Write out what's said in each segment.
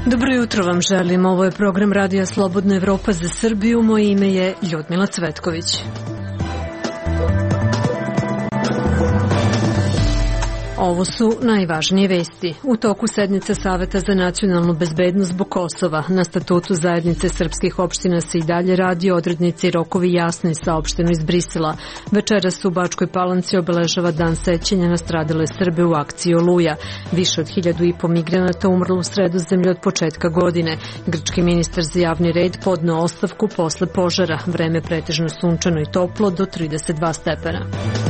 Dobro jutro vam želim. Ovo je program Radija Slobodna Evropa za Srbiju. Moje ime je Ljudmila Cvetković. Ovo su najvažnije vesti. U toku sednice Saveta za nacionalnu bezbednost zbog Kosova na statutu zajednice srpskih opština se i dalje radi, odrednice i rokovi jasni, saopšteno iz Brisela. Večeras u Bačkoj Palanci obeležava dan sećanja na stradale Srbe u akciji Oluja. Više od 1.500 migranata umrlo u Sredozemlju od početka godine. Grčki ministar za javni red podneo ostavku posle požara. Vreme pretežno sunčano i toplo do 32 stepena.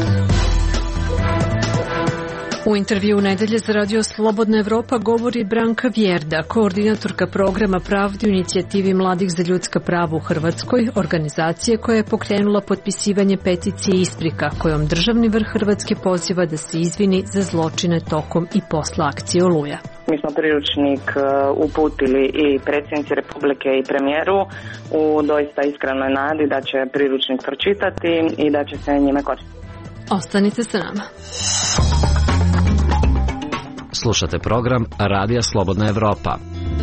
U intervju nedelje za Radio Slobodna Evropa govori Branka Vjerda, koordinatorka programa Pravde u inicijativi Mladih za ljudska prava u Hrvatskoj, organizacije koja je pokrenula potpisivanje peticije Isprika, kojom državni vrh Hrvatske poziva da se izvini za zločine tokom i posle akcije Oluja. Mi smo priručnik uputili i predsjednici Republike i premijeru u doista iskrenoj nadi da će priručnik pročitati i da će se njime koristiti. Ostanite sa nama. Slušate program Radija Slobodna Evropa.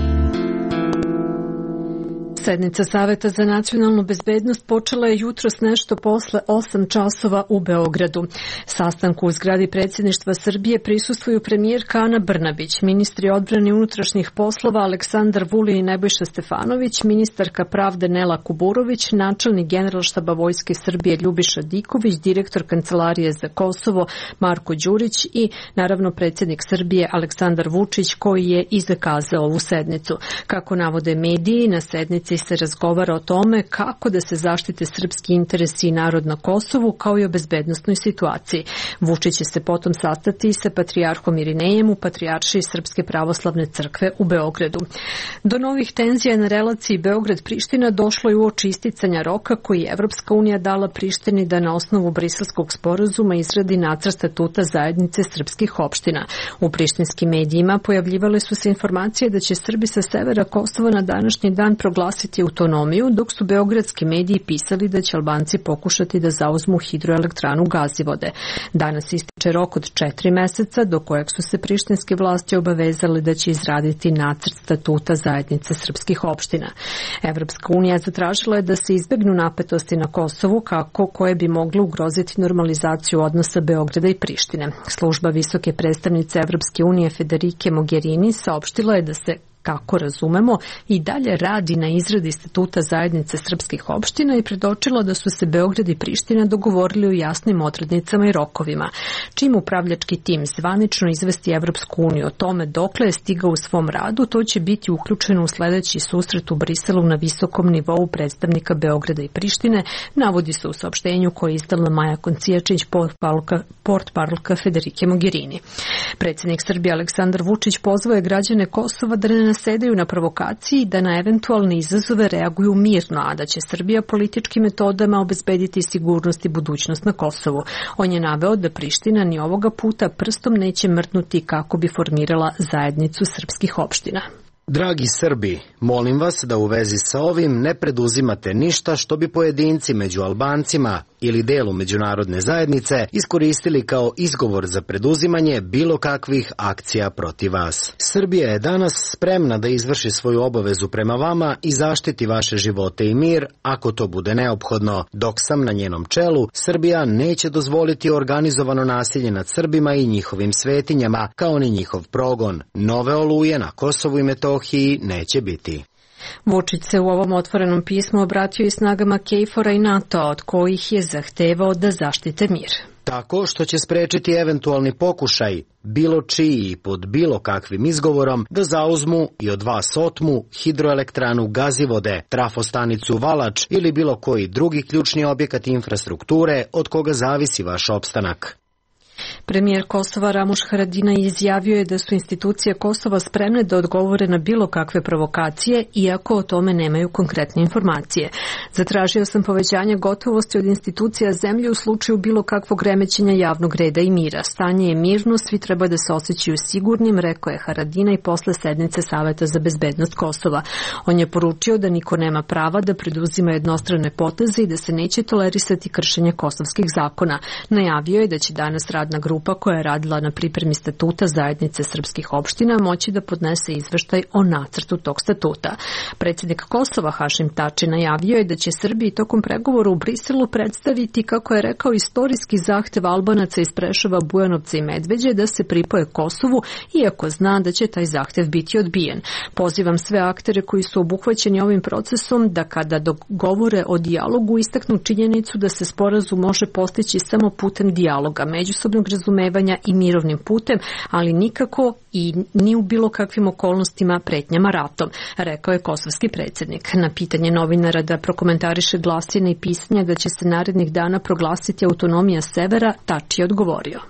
Sednica Saveta za nacionalnu bezbednost počela je jutros nešto posle 8 časova u Beogradu. Sastanku u zgradi predsjedništva Srbije prisustvuju premijerka Ana Brnabić, ministri odbrane i unutrašnjih poslova Aleksandar Vulin i Nebojša Stefanović, ministarka pravde Nela Kuburović, načelnik Generalštaba Vojske Srbije Ljubiša Diković, direktor Kancelarije za Kosovo Marko Đurić i naravno predsjednik Srbije Aleksandar Vučić, koji je i zakazao ovu sednicu. Kako navode mediji, na sednici se razgovara o tome kako da se zaštite srpski interesi i narod na Kosovu, kao i o bezbednosnoj situaciji. Vučić će se potom sastati sa patrijarhom Irinejem u Patrijaršiji Srpske pravoslavne crkve u Beogradu. Do novih tenzija na relaciji Beograd-Priština došlo je uoči isticanja roka koji je Evropska unija dala Prištini da na osnovu Briselskog sporazuma izradi nacrt statuta zajednice srpskih opština. U prištinskim medijima pojavljivale su se informacije da će Srbi sa severa Kosova na današnji dan proglasiti autonomiju, dok su beogradski mediji pisali da će Albanci pokušati da zauzmu hidroelektranu Gazivode. Danas ističe rok od 4 meseca do kojeg su se prištinske vlasti obavezali da će izraditi nacrt statuta zajednice srpskih opština. Evropska unija zatražila je da se izbegnu napetosti na Kosovu koje bi mogle ugroziti normalizaciju odnosa Beograda i Prištine. Služba visoke predstavnice Evropske unije Federike Mogherini saopštila je da se, kako razumemo, i dalje radi na izradi statuta zajednice srpskih opština i predočilo da su se Beograd i Priština dogovorili o jasnim odrednicama i rokovima. Čim upravljački tim zvanično izvesti Evropsku uniju o tome dokle je stigao u svom radu, to će biti uključeno u sledeći susret u Briselu na visokom nivou predstavnika Beograda i Prištine, navodi se u saopštenju koje je izdala Maja Koncijačić, portparolka Federike Mogherini. Predsjednik Srbije Aleksandar Vučić pozvao je građane Kosova da ne nasedaju na provokaciji, da na eventualne izazove reaguju mirno, a da će Srbija političkim metodama obezbediti sigurnost i budućnost na Kosovu. On je naveo da Priština ni ovoga puta prstom neće mrdnuti kako bi formirala zajednicu srpskih opština. Dragi Srbi, molim vas da u vezi sa ovim ne preduzimate ništa što bi pojedinci među Albancima ili delu međunarodne zajednice iskoristili kao izgovor za preduzimanje bilo kakvih akcija protiv vas. Srbija je danas spremna da izvrši svoju obavezu prema vama i zaštiti vaše živote i mir ako to bude neophodno. Dok sam na njenom čelu, Srbija neće dozvoliti organizovano nasilje nad Srbima i njihovim svetinjama, kao ni njihov progon. Nove oluje na Kosovu i Metohiji neće biti. Vučić se u ovom otvorenom pismu obratio i snagama KFOR-a i NATO-a, od kojih je zahtevao da zaštite mir. Tako što će sprečiti eventualni pokušaj, bilo čiji i pod bilo kakvim izgovorom, da zauzmu i od vas otmu hidroelektranu Gazivode, trafostanicu Valač ili bilo koji drugi ključni objekat infrastrukture od koga zavisi vaš opstanak. Premijer Kosova Ramuš Haradinaj izjavio je da su institucije Kosova spremne da odgovore na bilo kakve provokacije, iako o tome nemaju konkretne informacije. Zatražio sam povećanje gotovosti od institucija zemlje u slučaju bilo kakvog remećenja javnog reda i mira. Stanje je mirno, svi treba da se osjećaju sigurnim, rekao je Haradinaj posle sednice Saveta za bezbednost Kosova. On je poručio da niko nema prava da preduzima jednostrane poteze i da se neće tolerisati kršenje kosovskih zakona. Najavio je da će danas radna grupa grupa koja je radila na pripremi statuta zajednice srpskih opština moći da podnese izveštaj o nacrtu tog statuta. Predsjednik Kosova Hašim Tači najavio je da će Srbiji tokom pregovora u Briselu predstaviti, kako je rekao, istorijski zahtev Albanaca iz Preševa, Bujanovca i Medveđe da se pripoje Kosovu, iako zna da će taj zahtev biti odbijen. Pozivam sve aktere koji su obuhvaćeni ovim procesom da kada dogovore o dijalogu istaknu činjenicu da se sporazum može postići samo putem dijaloga, međusobnog razumevanja i mirovnim putem, ali nikako i ni u bilo kakvim okolnostima pretnjama ratom, rekao je kosovski predsjednik. Na pitanje novinara da prokomentariše glasine i pisanja da će se narednih dana proglasiti autonomija severa, Tači je odgovorio.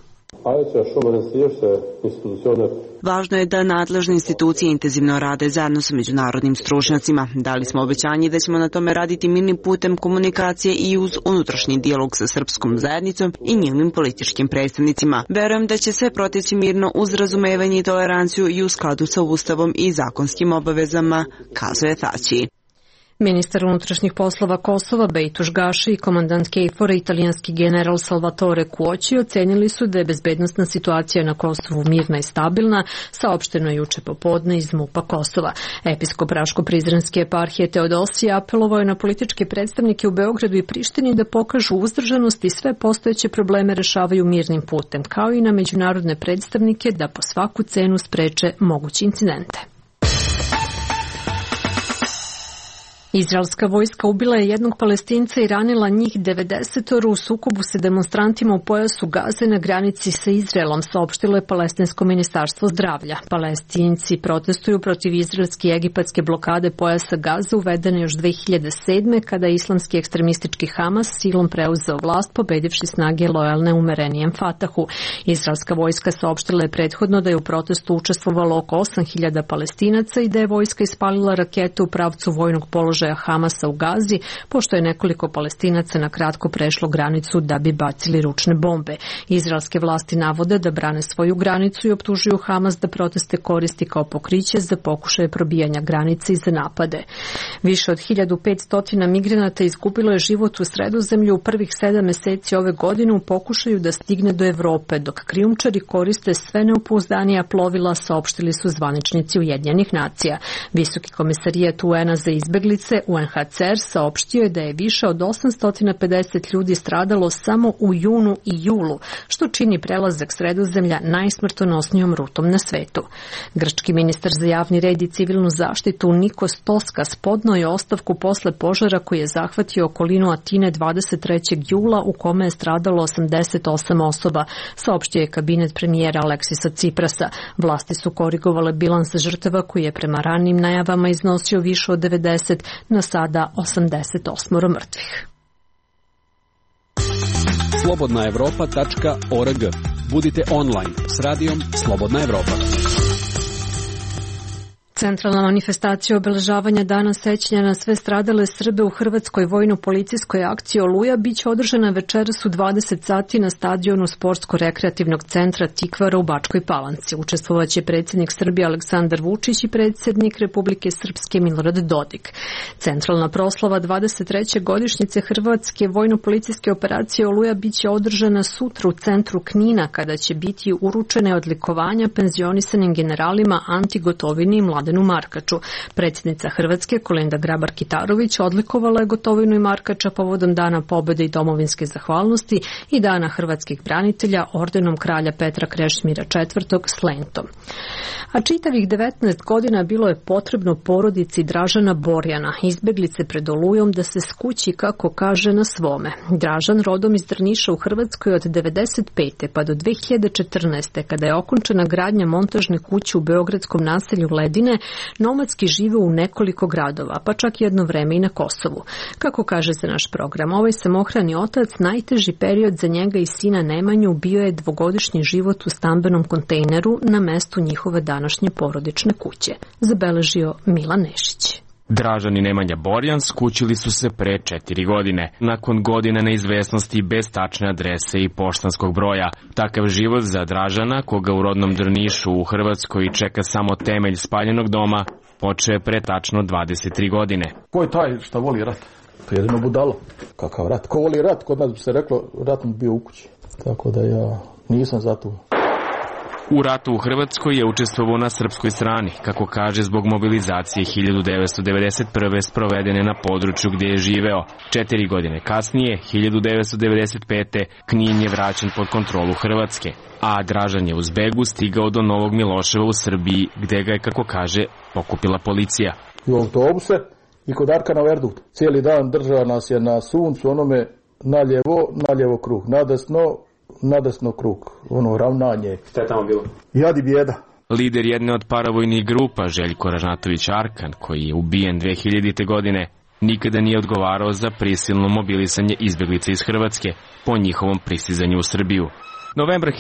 Važno je da nadležne institucije intenzivno rade zajedno sa međunarodnim stručnjacima. Dali smo obećanje da ćemo na tome raditi mirnim putem komunikacije i uz unutrašnji dijalog sa srpskom zajednicom i njihovim političkim predstavnicima. Verujem da će sve proteći mirno uz razumevanje i toleranciju i u skladu sa Ustavom i zakonskim obavezama, kazuje Tači. Ministar unutrašnjih poslova Kosova Bejtuš Gaši i komandant KFOR-a italijanski general Salvatore Cuochi ocenili su da je bezbednosna situacija na Kosovu mirna i stabilna, saopšteno juče popodne iz MUP-a Kosova. Episkop Raško-Prizrenske eparhije Teodosije apelovao je na političke predstavnike u Beogradu i Prištini da pokažu uzdržanost i sve postojeće probleme rešavaju mirnim putem, kao i na međunarodne predstavnike da po svaku cenu spreče moguće incidente. Izraelska vojska ubila je jednog Palestinca i ranila njih 90 u sukobu sa demonstrantima u pojasu Gaze na granici sa Izraelom, saopštilo je Palestinsko ministarstvo zdravlja. Palestinci protestuju protiv izraelske i egipatske blokade pojasa Gaze uvedene još 2007. kada je islamski ekstremistički Hamas silom preuzeo vlast, pobedivši snage lojalne umerenijem Fatahu. Izraelska vojska saopštila je prethodno da je u protestu učestvovalo oko 8.000 Palestinaca i da je vojska ispalila rakete u pravcu vojnog položaja Hamasa u Gazi, pošto je nekoliko Palestinaca na kratko prešlo granicu da bi bacili ručne bombe. Izraelske vlasti navode da brane svoju granicu i optužuju Hamas da proteste koristi kao pokriće za pokušaje probijanja granice i za napade. Više od 1500 migranata izgubilo je život u Sredozemlju u prvih 7 meseci ove godine u pokušaju da stigne do Evrope, dok krijumčari koriste sve neopouzdanija plovila, saopštili su zvaničnici Ujedinjenih nacija. Visoki komesarijat UN-a za izbeglice UNHCR saopštio je da je više od 850 ljudi stradalo samo u junu i julu, što čini prelazak Sredozemlja najsmrtonosnijom rutom na svetu. Grčki ministar za javni red i civilnu zaštitu Nikos Toskas podneo je ostavku posle požara koji je zahvatio okolinu Atine 23. jula u kome je stradalo 88 osoba, saopštio je kabinet premijera Aleksisa Ciprasa. Vlasti su korigovale bilans žrtava koji je prema ranijim najavama iznosio više od 90 na sada 88 mrtvih. slobodnaevropa.org. Budite online s radijom Slobodna Evropa. Centralna manifestacija obeležavanja Dana sećanja na sve stradale Srbe u Hrvatskoj vojno-policijskoj akciji Oluja biće održana večeras u 20 sati na stadionu Sportsko-rekreativnog centra Tikvara u Bačkoj Palanci. Učestvovaće predsjednik Srbije Aleksandar Vučić i predsjednik Republike Srpske Milorad Dodik. Centralna proslava 23. godišnjice Hrvatske vojno-policijske operacije Oluja biće održana sutra u centru Knina, kada će biti uručene odlikovanja penzionisanim generalima Anti Gotovini i Mladenu Markaču. Predsjednica Hrvatske Kolinda Grabar-Kitarović odlikovala je Gotovinu i Markača povodom Dana pobjede i domovinske zahvalnosti i Dana hrvatskih branitelja ordenom kralja Petra Krešimira IV s lentom. A čitavih 19 godina bilo je potrebno porodici Dražana Borjana, izbeglice pred Olujom, da se skući, kako kaže, na svome. Dražan, rodom iz Drniša u Hrvatskoj od 1995. pa do 2014. kada je okončana gradnja montažne kuće u beogradskom naselju Ledine, nomadski žive u nekoliko gradova, pa čak jedno vreme i na Kosovu. Kako kaže za naš program, ovaj samohrani otac, najteži period za njega i sina Nemanju bio je dvogodišnji život u stambenom kontejneru na mestu njihove današnje porodične kuće, zabeležio Milan Nešić. Dražan i Nemanja Borjan skućili su se pre 4 godine, nakon godine neizvesnosti bez tačne adrese i poštanskog broja. Takav život za Dražana, koga u rodnom Drnišu u Hrvatskoj čeka samo temelj spaljenog doma, počeo je pre tačno 23 godine. Ko je taj šta voli rat? To je jedino budalo. Kakav rat? Ko voli rat? Kod nas bi se reklo, rat mu bio u kući. Tako da ja Nisam za to. U ratu u Hrvatskoj je učestvovao na srpskoj strani, kako kaže, zbog mobilizacije 1991. sprovedene na području gdje je živeo. 4 godine kasnije, 1995. Knin je vraćen pod kontrolu Hrvatske, a Dražan je uz begu stigao do Novog Miloševa u Srbiji, gdje ga je, kako kaže, pokupila policija. I u autobuse i kod Arkana Verdut. Cijeli dan držao nas je na suncu, onome naljevo krug, nadesno krug, ono ravnanje. Šta je tamo bilo? Jad i bijeda. Lider jedne od paravojnih grupa, Željko Ražnatović Arkan, koji je ubijen 2000. godine, nikada nije odgovarao za prisilno mobilisanje izbjeglica iz Hrvatske po njihovom pristizanju u Srbiju. Novembra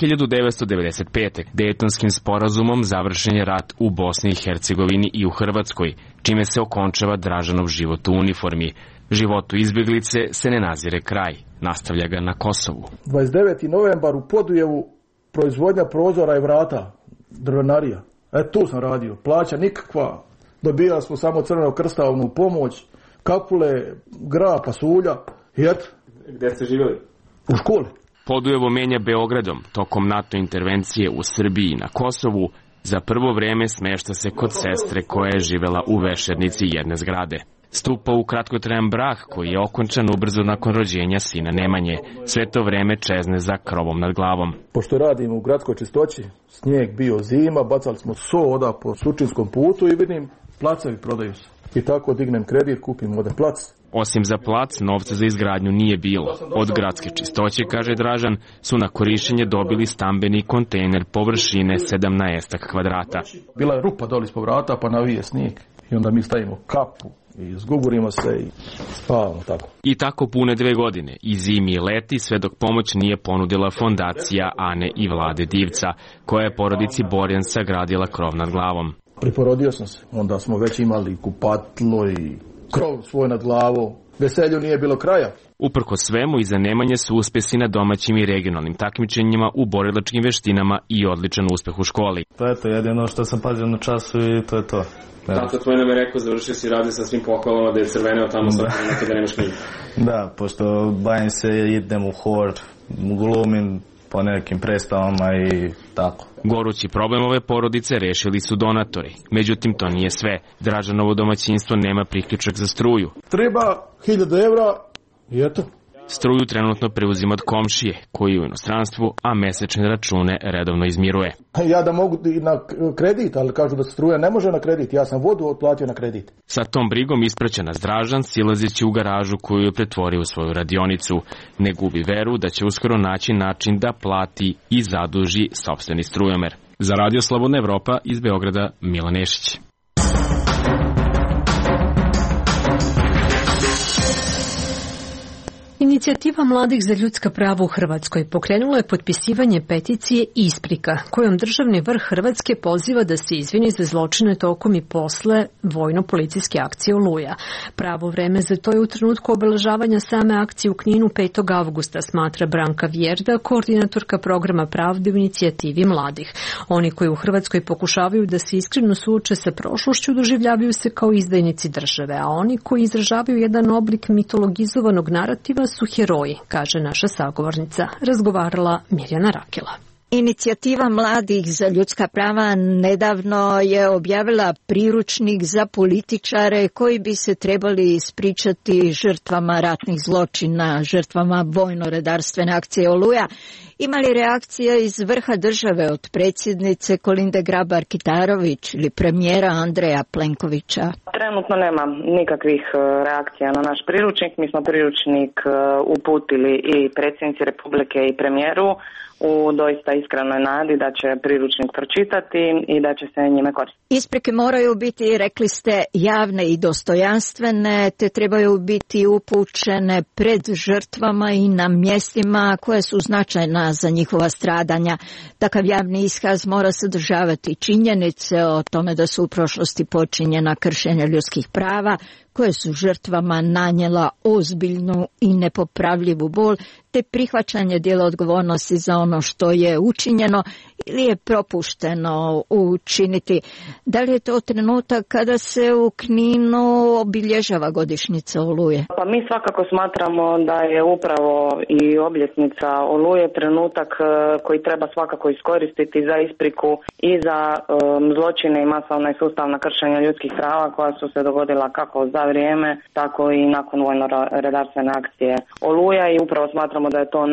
1995. Dejtonskim sporazumom završen je rat u Bosni i Hercegovini i u Hrvatskoj, čime se okončava Dražanov život u uniformi. Životu izbjeglice se ne nazire kraj, nastavlja ga na Kosovu. 29. novembar u Podujevu, proizvodnja prozora i vrata, drvenarija. Tu sam radio, plaća nikakva, dobijali smo samo Crvenog krsta pomoć, kapule, gra, pasulja i eto. Gdje ste živjeli? U školi. Podujevo menja Beogradom, tokom NATO intervencije u Srbiji i na Kosovu, za prvo vreme smešta se kod sestre koja je živela u vešernici jedne zgrade. Stupa u kratkotrajan brak koji je okončan ubrzo nakon rođenja sina Nemanje. Sve to vreme čezne za krovom nad glavom. Pošto radimo u gradskoj čistoći, snijeg bio zima, bacali smo soda po Surčinskom putu i vidim placevi prodaju se. I tako dignem kredit, kupim ovdje plac. Osim za plac, novca za izgradnju nije bilo. Od gradske čistoće, kaže Dražan, su na korištenje dobili stambeni kontejner površine 17 kvadrata. Bila je rupa doli ispod vrata, pa navije snijeg. I onda mi stavimo kapu i zgugurimo se i spavamo tako. I tako pune 2 godine, i zimi i leti, sve dok pomoć nije ponudila fondacija Ane i Vlade Divca, koja je porodici Borjan sagradila krov nad glavom. Priporodio sam se, onda smo već imali kupatilo i krov svoj nad glavom. Veselju nije bilo kraja. Uprkos svemu, iza Nemanje su uspjesi na domaćim i regionalnim takmičenjima u borilačkim veštinama i odličan uspjeh u školi. To je to, jedino što sam pazio na času i to je to. Tata tvoj nam je rekao, završio si radi sa svim pohvalama da je crveneo tamo sad nekada nemaš knjigu. Da, pošto bavim se, idem u hor, glumim po nekim predstavama i tako. Gorući problem ove porodice rešili su donatori. Međutim, to nije sve. Dražanovo domaćinstvo nema priključak za struju. Treba 1000 evra i eto. Struju trenutno preuzima od komšije, koji je u inostranstvu, a mesečne račune redovno izmiruje. Ja da mogu i na kredit, ali kažu da struja ne može na kredit. Ja sam vodu otplatio na kredit. Sa tom brigom ispraća nas Dražan, silazeći u garažu koju je pretvorio u svoju radionicu. Ne gubi veru da će uskoro naći način da plati i zaduži sopstveni strujomer. Za Radio Slobodna Evropa iz Beograda, Milan Nešić. Inicijativa mladih za ljudska prava u Hrvatskoj pokrenula je potpisivanje peticije Isprika, kojom državni vrh Hrvatske poziva da se izvini za zločine tokom i posle vojno-policijske akcije Oluja. Pravo vreme za to je u trenutku obeležavanja same akcije u Kninu 5. avgusta, smatra Branka Vjerda, koordinatorka programa Pravde u inicijativi mladih. Oni koji u Hrvatskoj pokušavaju da se iskreno suoče sa prošlošću doživljavaju se kao izdajnici države, a oni koji izražavaju jedan oblik mitologizovanog narativa su heroji, kaže naša sagovornica, razgovarala Mirjana Rakela. Inicijativa mladih za ljudska prava nedavno je objavila priručnik za političare koji bi se trebali ispričati žrtvama ratnih zločina, žrtvama vojno-redarstvene akcije Oluja. Ima li reakcija iz vrha države od predsjednice Kolinde Grabar-Kitarović ili premijera Andreja Plenkovića? Trenutno nema nikakvih reakcija na naš priručnik. Mi smo priručnik uputili i predsjednici Republike i premijeru u doista iskrenoj nadi da će priručnik pročitati i da će se njime koristiti. Isprike moraju biti, rekli ste, javne i dostojanstvene, te trebaju biti upućene pred žrtvama i na mjestima koje su značajna za njihova stradanja. Takav javni iskaz mora sadržavati činjenice o tome da su u prošlosti počinjena kršenja ljudskih prava, koje su žrtvama nanijela ozbiljnu i nepopravljivu bol, te prihvaćanje dijela odgovornosti za ono ono što je učinjeno ili je propušteno učiniti. Da li je to trenutak kada se u Kninu obilježava godišnjica Oluje? Pa mi svakako smatramo da je upravo i obljetnica Oluje trenutak koji treba svakako iskoristiti za ispriku i za zločine i masovna i sustavna kršenja ljudskih prava koja su se dogodila kako za vrijeme, tako i nakon vojno-redarstvene akcije Oluja, i upravo smatramo da je to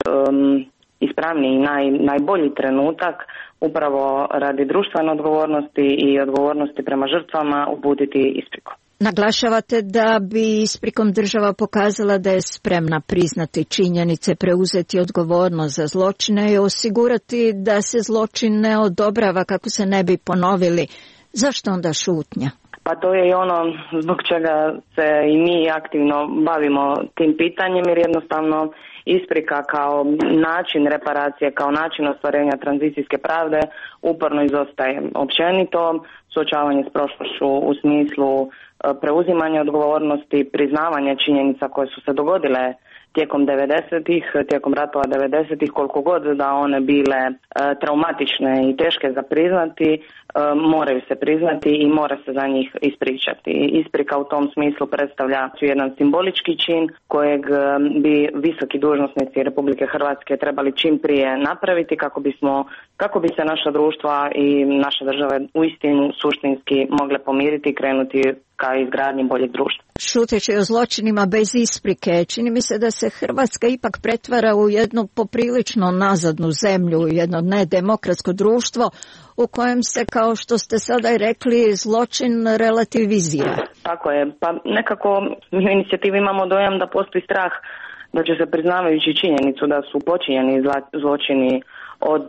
ispravniji i najbolji trenutak upravo radi društvene odgovornosti i odgovornosti prema žrtvama uputiti ispriku. Naglašavate da bi isprikom država pokazala da je spremna priznati činjenice, preuzeti odgovornost za zločine i osigurati da se zločin ne odobrava kako se ne bi ponovili. Zašto onda šutnja? Pa to je i ono zbog čega se i mi aktivno bavimo tim pitanjem, jer jednostavno isprika kao način reparacije, kao način ostvarenja tranzicijske pravde uporno izostaje. Općenito, suočavanje s prošlošću u smislu preuzimanja odgovornosti, priznavanja činjenica koje su se dogodile tijekom 90-ih, tijekom ratova 90-ih, koliko god da one bile traumatične i teške za priznati, moraju se priznati i mora se za njih ispričati. Isprika u tom smislu predstavlja jedan simbolički čin kojeg bi visoki dužnosnici Republike Hrvatske trebali čim prije napraviti kako bi se naša društva i naše države uistinu suštinski mogle pomiriti i krenuti ka izgradnji boljeg društva. Šuteći o zločinima bez isprike, čini mi se da se Hrvatska ipak pretvara u jednu poprilično nazadnu zemlju, jedno nedemokratsko društvo u kojem se, kao što ste sada i rekli, zločin relativizira. Tako je, pa nekako u inicijativi imamo dojam da postoji strah da će se, priznavajući činjenicu da su počinjeni zločini od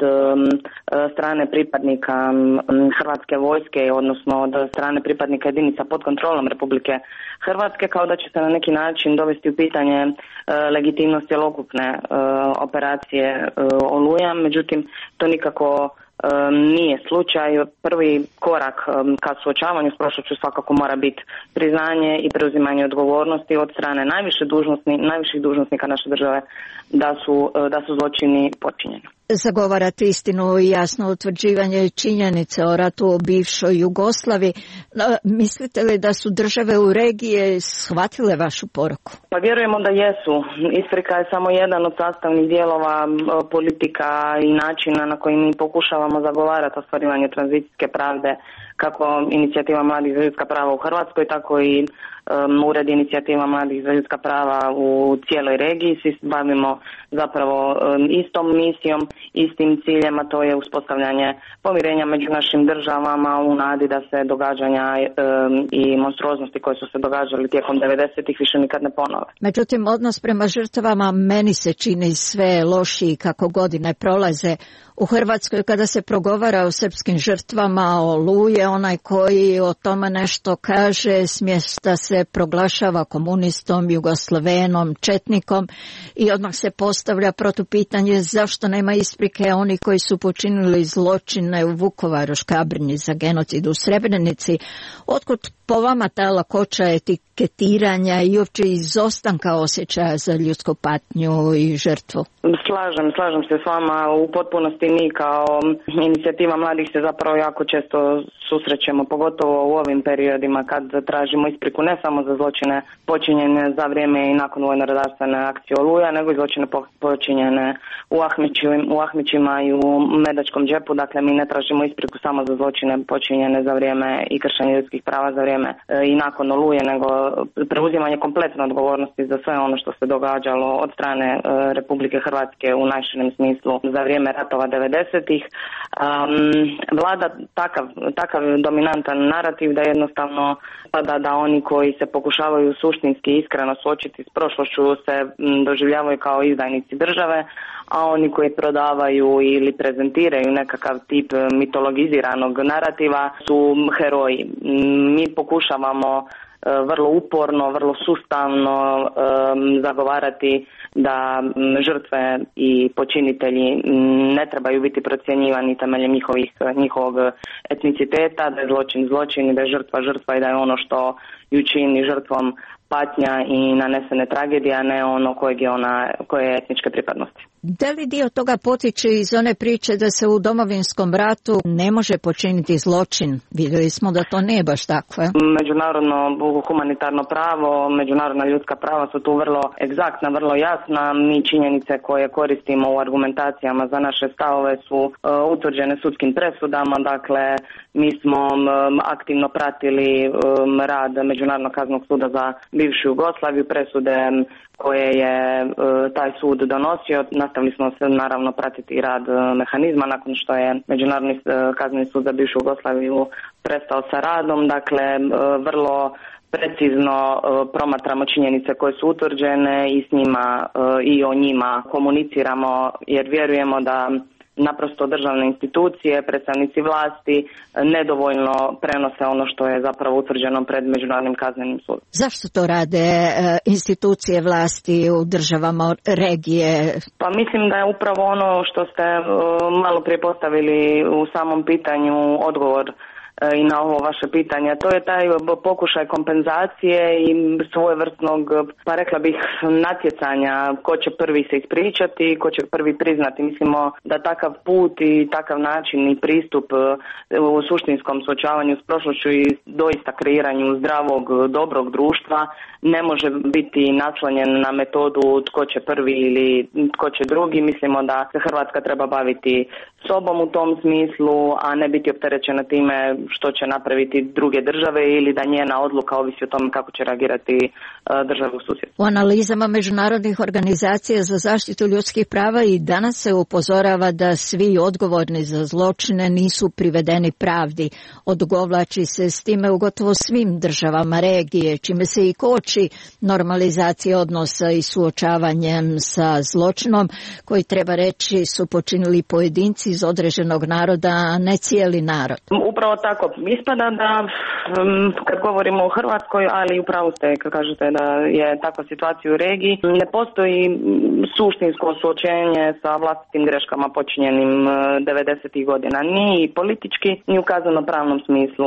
strane pripadnika Hrvatske vojske, odnosno od strane pripadnika jedinica pod kontrolom Republike Hrvatske, kao da će se na neki način dovesti u pitanje legitimnost cjelokupne operacije Oluja. Međutim, to nikako nije slučaj. Prvi korak ka suočavanju s prošlošću svakako mora biti priznanje i preuzimanje odgovornosti od strane najviših dužnosnika naše države da su zločini počinjeni. Zagovarate istinu i jasno utvrđivanje činjenice o ratu u bivšoj Jugoslaviji. Mislite li da su države u regiji shvatile vašu poruku? Pa vjerujemo da jesu. Isprika je samo jedan od sastavnih dijelova politika i načina na koji mi pokušavamo zagovarati ostvarivanje tranzicijske pravde, kako inicijativa mladih za ljudska prava u Hrvatskoj, tako i Ured inicijativa mladih za ljudska prava u cijeloj regiji. Svi se bavimo zapravo istom misijom, istim ciljem, a to je uspostavljanje pomirenja među našim državama u nadi da se događanja i monstruoznosti koje su se događali tijekom 90-ih više nikad ne ponove. Međutim, odnos prema žrtvama meni se čini sve lošiji kako godine prolaze. U Hrvatskoj kada se progovara o srpskim žrtvama, o Oluje, onaj koji o tome nešto kaže smjesta se proglašava komunistom, jugoslavenom, četnikom i odmah se postavlja protupitanje zašto nema isprike oni koji su počinili zločine u Vukovaru, Škabrnji, za genocid u Srebrenici. Otkud po vama ta lakoća etiketiranja i uopće izostanka osjećaja za ljudsku patnju i žrtvu? Slažem se s vama. U potpunosti mi kao inicijativa mladih se zapravo jako često susrećemo, pogotovo u ovim periodima kad tražimo ispriku ne samo za zločine počinjene za vrijeme i nakon vojno-redarstvene akcije Oluja, nego i zločine počinjene u Ahmićima i u Medačkom džepu. Dakle, mi ne tražimo ispriku samo za zločine počinjene za vrijeme i kršenje ljudskih prava za vrijeme i nakon Oluje, nego preuzimanje kompletne odgovornosti za sve ono što se događalo od strane Republike Hrvatske u najširem smislu za vrijeme ratova 90-ih. Vlada takav dominantan narativ da jednostavno pada da oni koji se pokušavaju suštinski iskreno suočiti s prošlošću se doživljavaju kao izdajnici države, a oni koji prodavaju ili prezentiraju nekakav tip mitologiziranog narativa su heroji. Mi pokušavamo vrlo uporno, vrlo sustavno zagovarati da žrtve i počinitelji ne trebaju biti procjenjivani temeljem njihovog etniciteta, da je zločin i da je žrtva i da je ono što ju čini žrtvom patnja i nanesene tragedije, a ne ono koje je etničke pripadnosti. Da li dio toga potiče iz one priče da se u Domovinskom ratu ne može počiniti zločin? Vidjeli smo da to nije baš tako. Međunarodno humanitarno pravo, međunarodna ljudska prava su tu vrlo egzaktna, vrlo jasna. Mi činjenice koje koristimo u argumentacijama za naše stavove su utvrđene sudskim presudama. Dakle, mi smo aktivno pratili rad Međunarodnog kaznenog suda za bivšu Jugoslaviju, presude koje je taj sud donosio. Nastavili smo se naravno pratiti rad mehanizma nakon što je Međunarodni kazneni sud za bivšu Jugoslaviju prestao sa radom. Dakle, vrlo precizno promatramo činjenice koje su utvrđene i s njima i o njima komuniciramo, jer vjerujemo da naprosto državne institucije, predstavnici vlasti nedovoljno prenose ono što je zapravo utvrđeno pred Međunarodnim kaznenim sudom. Zašto to rade institucije vlasti u državama regije? Pa mislim da je upravo ono što ste malo prije postavili u samom pitanju odgovor i na ovo vaše pitanje. To je taj pokušaj kompenzacije i svojevrsnog, pa rekla bih, natjecanja ko će prvi se ispričati, ko će prvi priznati. Mislimo da takav put i takav način i pristup u suštinskom suočavanju s prošlošću i doista kreiranju zdravog, dobrog društva ne može biti naslonjen na metodu tko će prvi ili tko će drugi. Mislimo da se Hrvatska treba baviti sobom u tom smislu, a ne biti opterećena time što će napraviti druge države ili da njena odluka ovisi o tome kako će reagirati države u susjedstvu. U analizama međunarodnih organizacija za zaštitu ljudskih prava i danas se upozorava da svi odgovorni za zločine nisu privedeni pravdi. Odugovlači se s time u gotovo svim državama regije, čime se i koči normalizacija odnosa i suočavanjem sa zločinom koji, treba reći, su počinili pojedinci iz određenog naroda, a ne cijeli narod. Upravo tako. Ispada da kad govorimo o Hrvatskoj, ali upravo ste kad kažete da je takva situacija u regiji, ne postoji suštinsko suočenje sa vlastitim greškama počinjenim 90. godina. Ni politički, ni u kazneno-pravnom smislu.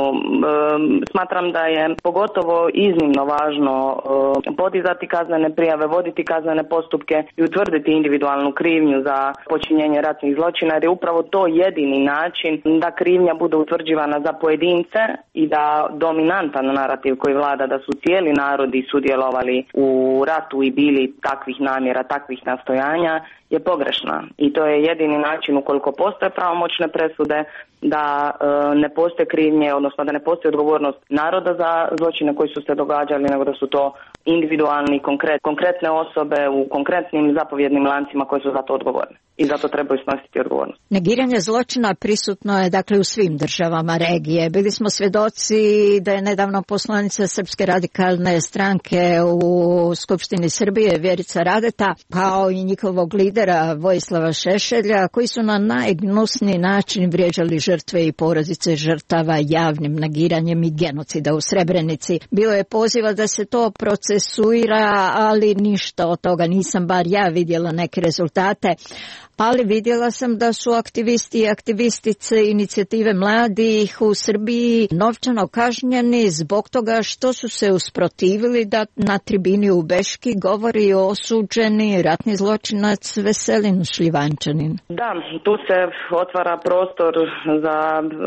Smatram da je pogotovo iznimno važno podizati kaznene prijave, voditi kaznene postupke i utvrditi individualnu krivnju za počinjenje ratnih zločina, jer je upravo to jedini način da krivnja bude utvrđivana za pojedince i da dominantan narativ koji vlada da su cijeli narodi sudjelovali u ratu i bili takvih namjera, takvih nastojanja je pogrešna. I to je jedini način, ukoliko postoje pravomoćne presude, da ne postoje krivnje, odnosno da ne postoji odgovornost naroda za zločine koji su se događali, nego da su to individualni, konkretne osobe u konkretnim zapovjednim lancima koji su za to odgovorni. I zato trebaju snositi odgovornost. Negiranje zločina prisutno je dakle u svim državama regije. Bili smo svjedoci da je nedavno poslanica Srpske radikalne stranke u Skupštini Srbije Vjerica Radeta, kao i njihovog lidera Vojislava Šešelja, koji su na najgnusniji način vrijeđali žrtve i porodice žrtava javnim negiranjem i genocida u Srebrenici. Bilo je poziva da se to procesuira, ali ništa od toga. Nisam bar ja vidjela neke rezultate. Ali vidjela sam da su aktivisti i aktivistice inicijative mladih u Srbiji novčano kažnjeni zbog toga što su se usprotivili da na tribini u Beški govori osuđeni ratni zločinac Veselin Šljivančanin. Da, tu se otvara prostor za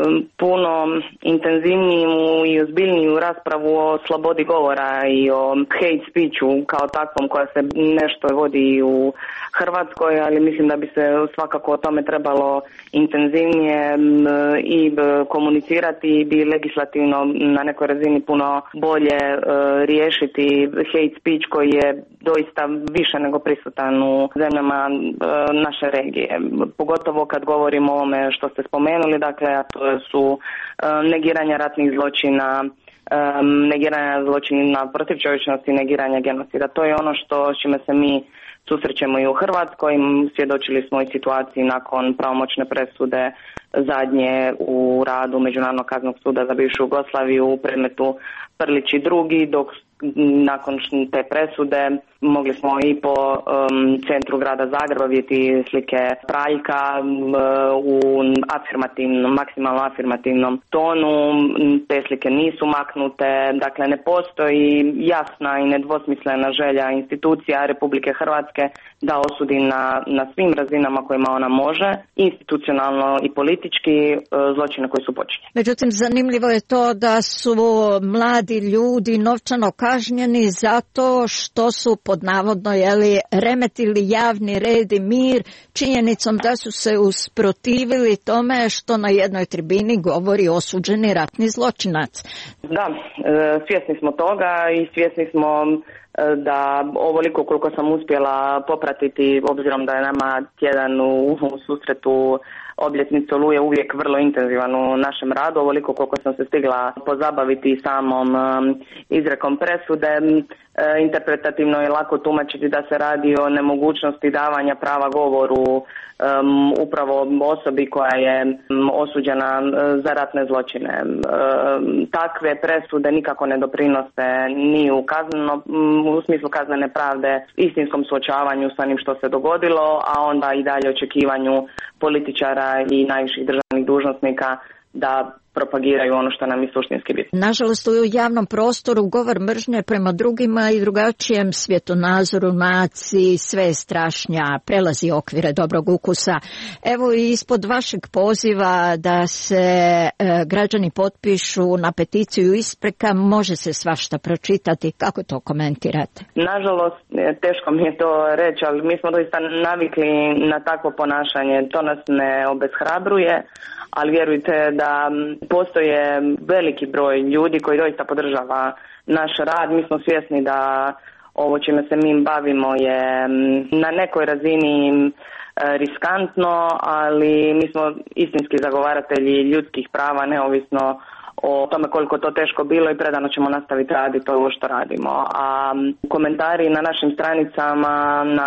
puno intenzivniju i ozbiljniju raspravu o slobodi govora i o hate speechu kao takvom koja se nešto vodi u Hrvatskoj, ali mislim da bi se svakako o tome trebalo intenzivnije i komunicirati i bi legislativno na nekoj razini puno bolje riješiti hate speech koji je doista više nego prisutan u zemljama naše regije. Pogotovo kad govorimo o ovome što ste spomenuli, dakle, a to su negiranja ratnih zločina, negiranja zločina protiv čovječnosti, negiranja genocida. To je ono s čime se mi susrećemo i u Hrvatskoj. Svjedočili smo i situaciji nakon pravomoćne presude zadnje u radu Međunarodnog kaznenog suda za bivšu Jugoslaviju u predmetu Prlić i drugi, dok nakon te presude mogli smo i po centru grada Zagreba vidjeti slike Praljka u maksimalno afirmativnom tonu. Te slike nisu maknute, dakle ne postoji jasna i nedvosmislena želja institucija Republike Hrvatske Hrvatske da osudi na svim razinama kojima ona može, institucionalno i politički, zločine koji su počinjeni. Međutim, zanimljivo je to da su mladi ljudi novčano kažnjeni zato što su pod navodno remetili javni red i mir činjenicom da su se usprotivili tome što na jednoj tribini govori osuđeni ratni zločinac. Da, svjesni smo toga i svjesni smo da ovoliko koliko sam uspjela popratiti, obzirom da je nama tjedan u susretu obljetnice Oluje uvijek vrlo intenzivan u našem radu, ovoliko koliko sam se stigla pozabaviti samom izrekom presude, interpretativno je lako tumačiti da se radi o nemogućnosti davanja prava govoru upravo osobi koja je osuđena za ratne zločine. Takve presude nikako ne doprinose ni u smislu kaznene pravde, istinskom suočavanju sa onim što se dogodilo, a onda i dalje očekivanju političara i najviših državnih dužnosnika da propagiraju ono što nam je suštinski bitno. Nažalost, u javnom prostoru govor mržnje prema drugima i drugačijem svjetonazoru, naciji, sve je strašnja, prelazi okvire dobrog ukusa. Evo i ispod vašeg poziva da se građani potpišu na peticiju ispreka, može se svašta pročitati. Kako to komentirate? Nažalost, teško mi je to reći, ali mi smo doista navikli na takvo ponašanje. To nas ne obeshrabruje, ali vjerujte da postoje veliki broj ljudi koji doista podržava naš rad. Mi smo svjesni da ovo čime se mi bavimo je na nekoj razini riskantno, ali mi smo istinski zagovaratelji ljudskih prava, neovisno o tome koliko to teško bilo, i predano ćemo nastaviti raditi ovo što radimo. A komentari na našim stranicama, na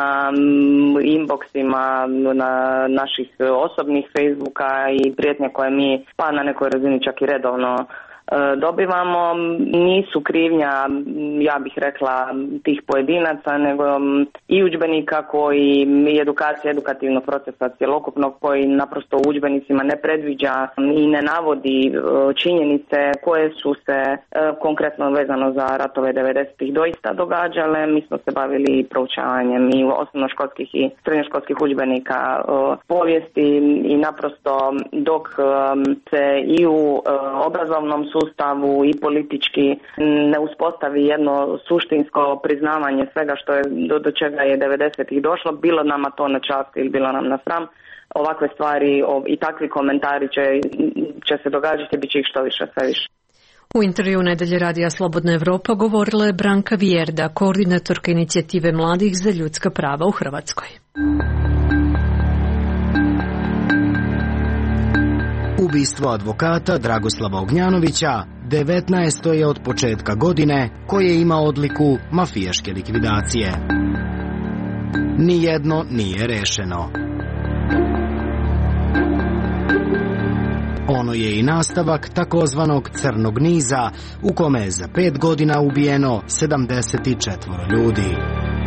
inboxima, na naših osobnih Facebooka i prijetnje koje mi pa na nekoj razini čak i redovno dobivamo, nisu krivnja, ja bih rekla, tih pojedinaca, nego i udžbenika koji edukacija, edukativnog procesa cjelokupnog koji naprosto u udžbenicima ne predviđa i ne navodi činjenice koje su se konkretno vezano za ratove 90-ih doista događale. Mi smo se bavili proučavanjem i osnovnoškolskih i srednjoškolskih udžbenika povijesti i naprosto dok se i u obrazovnom sustavu i politički ne uspostavi jedno suštinsko priznavanje svega što je do čega je 90-ih došlo, bilo nama to na čast ili bilo nam na sram, ovakve stvari i takvi komentari će se događati, bit će ih što više, sve više. U intervju Nedelje radija Slobodna Evropa govorila je Branka Vijerda, koordinatorka inicijative mladih za ljudska prava u Hrvatskoj. Ubistvo advokata Dragoslava Ognjanovića 19. je od početka godine koje ima odliku mafijaške likvidacije. Nijedno nije rešeno. Ono je i nastavak takozvanog crnog niza u kome je za 5 godina ubijeno 74 ljudi.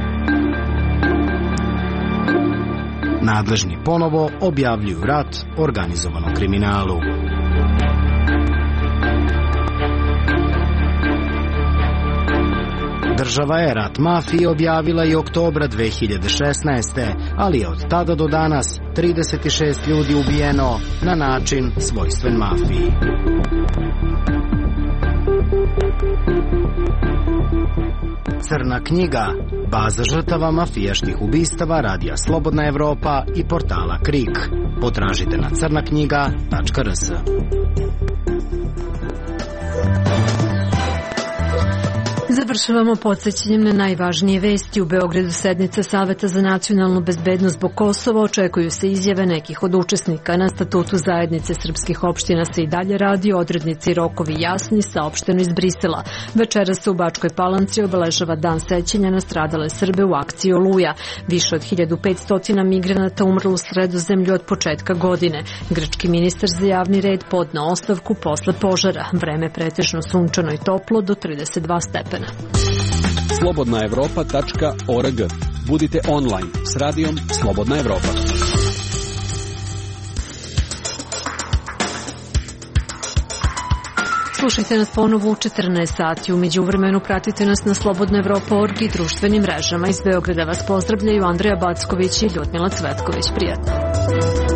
Nadležni ponovo objavljuju rat organizovanom kriminalu. Država je rat mafiji objavila i oktobra 2016. ali je od tada do danas 36 ljudi ubijeno na način svojstven mafiji. Crna knjiga, baza žrtava mafijaških ubistava radija Slobodna Evropa i portala KRIK. Potražite na crnaknjiga.rs. Završavamo podsjećanjem na najvažnije vesti. U Beogradu sednica Saveta za nacionalnu bezbednost zbog Kosova. Očekuju se izjave nekih od učesnika. Na statutu zajednice srpskih opština se i dalje radi, odrednice i rokovi jasni, saopšteno iz Brisela. Večeras se u Bačkoj Palanci obeležava dan sećanja na stradale Srbe u akciji Oluja. Više od 1500 migranata umrlo u Sredozemlju od početka godine. Grčki ministar za javni red podneo ostavku posle požara. Vreme pretežno sunčano i toplo do 32 stepena. slobodnaevropa.org. Budite online s radijom Slobodna Evropa. Slušajte nas ponovo u 14 sati. U međuvremenu pratite nas na slobodnaevropa.org i društvenim mrežama. Iz Beograda vas pozdravljaju Andreja Backović i Ljudmila Cvetković. Prijatno.